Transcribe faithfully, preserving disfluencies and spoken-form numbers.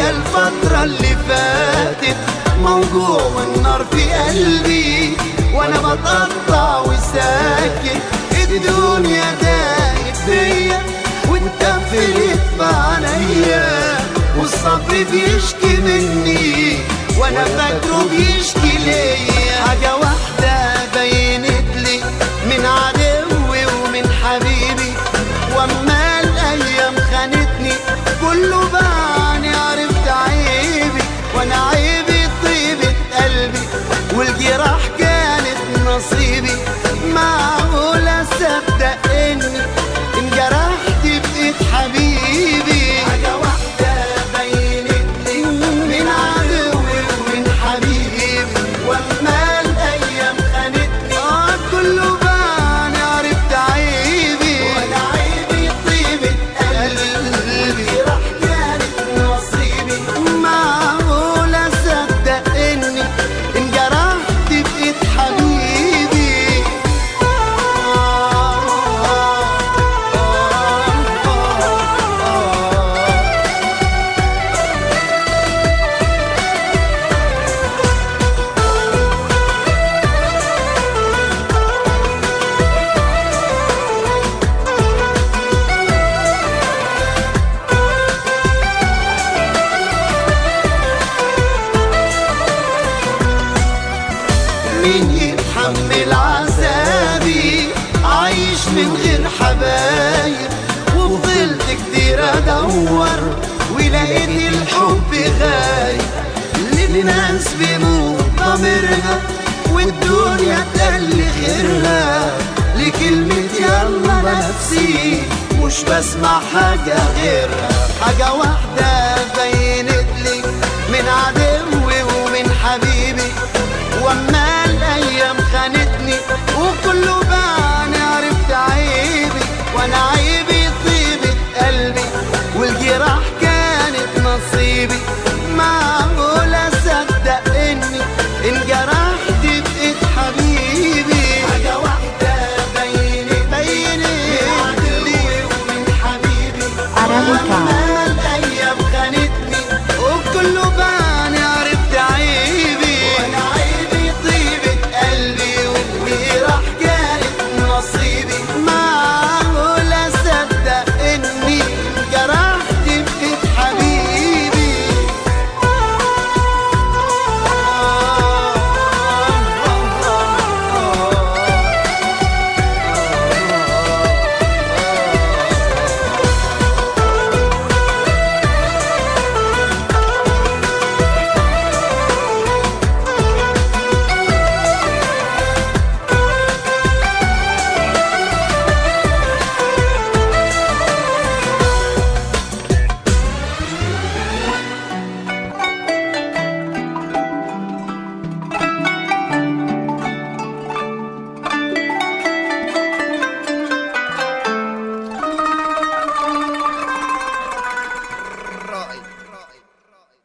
الفترة اللي فاتت موجوع والنار في قلبي، وانا بتقطع وساكت. الدنيا ضاقت بيا واتقفلت في عينيا، والصبر بيشكي مني وانا فاكره بيشكي ليا. حاجة واحدة بينت لي من عدوي ومن حبيبي، واما الايام خانتني كله بعني عرفت عيبي، وانا عيبي طيبة قلبي والجراح كانت نصيبي. معقول اصدق اني انجرحت بايد حبيبي؟ حاجة واحدة بينت لي من عدوي ومن حبيبي، واما الايام خانتني اه كله بعني عرفت عيبي، وانا عيبي طيبة قلبي والجراح كانت نصيبي. معقول اصدق اني انجرحت بايد حبيبي؟ مين يتحمل عذابي عايش من غير حبايب؟ وفضلت كتير ادور ولقيت الحب غايب، للناس بيموت ضميرها والدنيا تقل خيرها، لكلمة يلا نفسي مش بسمع حاجة غيرها. حاجة واحدة بينت لي من عدوي